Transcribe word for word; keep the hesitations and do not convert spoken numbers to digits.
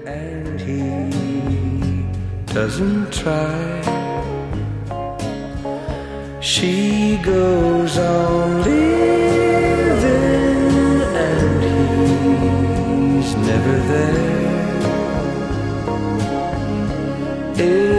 and he doesn't try. She goes on living and he's never there.